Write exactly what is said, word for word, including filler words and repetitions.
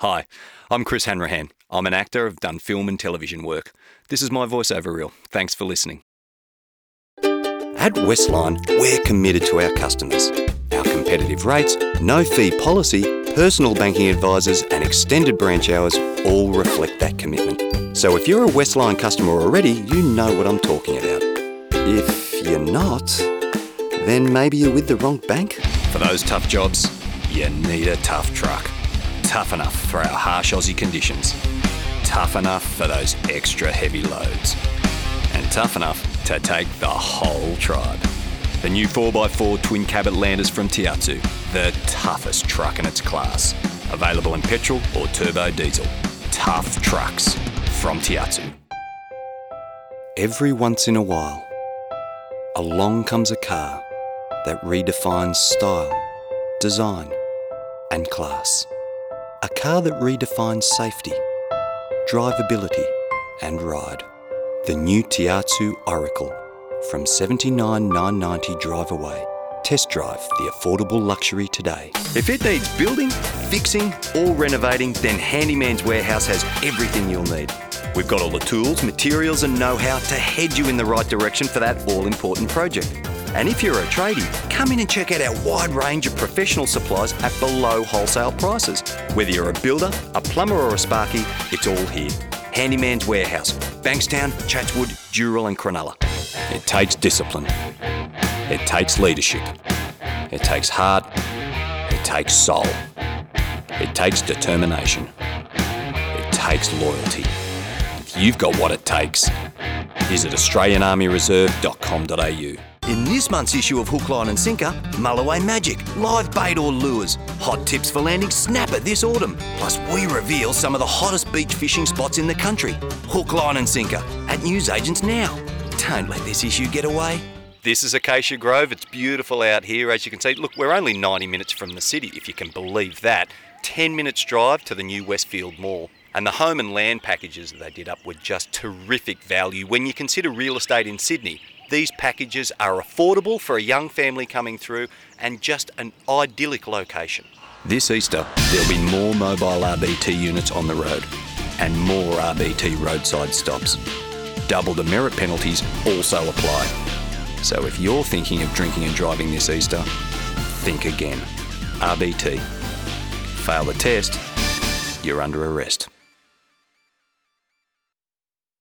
Hi, I'm Chris Hanrahan. I'm an actor, I've done film and television work. This is my voiceover reel. Thanks for listening. At Westline, we're committed to our customers. Our competitive rates, no-fee policy, personal banking advisors and extended branch hours all reflect that commitment. So if you're a Westline customer already, you know what I'm talking about. If you're not, then maybe you're with the wrong bank. For those tough jobs, you need a tough truck. Tough enough for our harsh Aussie conditions. Tough enough for those extra heavy loads. And tough enough to take the whole tribe. The new four by four twin cabot Landers from Tiatsu, the toughest truck in its class. Available in petrol or turbo diesel. Tough trucks from Tiatsu. Every once in a while, along comes a car that redefines style, design and class. A car that redefines safety, drivability and ride. The new Tiatsu Oracle from seventy-nine thousand nine hundred ninety dollars drive away. Test drive the affordable luxury today. If it needs building, fixing or renovating, then Handyman's Warehouse has everything you'll need. We've got all the tools, materials and know-how to head you in the right direction for that all-important project. And if you're a tradie, come in and check out our wide range of professional supplies at below wholesale prices. Whether you're a builder, a plumber or a sparky, it's all here. Handyman's Warehouse, Bankstown, Chatswood, Dural and Cronulla. It takes discipline. It takes leadership. It takes heart. It takes soul. It takes determination. It takes loyalty. If you've got what it takes, visit australian army reserve dot com dot a u. In this month's issue of Hook, Line and Sinker, Mulloway Magic, live bait or lures, hot tips for landing snapper this autumn. Plus we reveal some of the hottest beach fishing spots in the country. Hook, Line and Sinker at newsagents now. Don't let this issue get away. This is Acacia Grove. It's beautiful out here, as you can see. Look, we're only ninety minutes from the city, if you can believe that. ten minutes drive to the new Westfield Mall. And the home and land packages that they did up were just terrific value. When you consider real estate in Sydney, these packages are affordable for a young family coming through and just an idyllic location. This Easter, there'll be more mobile R B T units on the road and more R B T roadside stops. Double the merit penalties also apply. So if you're thinking of drinking and driving this Easter, think again. R B T. Fail the test, you're under arrest.